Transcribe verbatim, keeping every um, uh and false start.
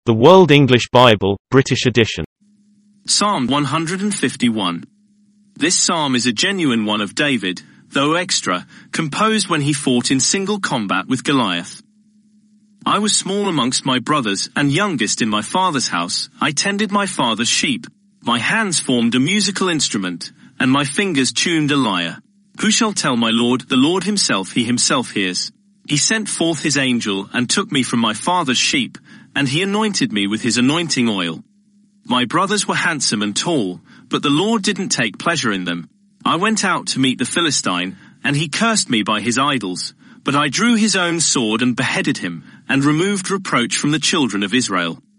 The World English Bible, British edition. Psalm one hundred fifty-one. This psalm is a genuine one of David, though extra, composed when he fought in single combat with Goliath. I was small amongst my brothers and youngest in my father's house. I tended my father's sheep. My hands formed a musical instrument, and my fingers tuned a lyre. Who shall tell my Lord? The Lord himself, he himself hears. He sent forth his angel and took me from my father's sheep, and he anointed me with his anointing oil. My brothers were handsome and tall, but the Lord didn't take pleasure in them. I went out to meet the Philistine, and he cursed me by his idols, but I drew his own sword and beheaded him, and removed reproach from the children of Israel.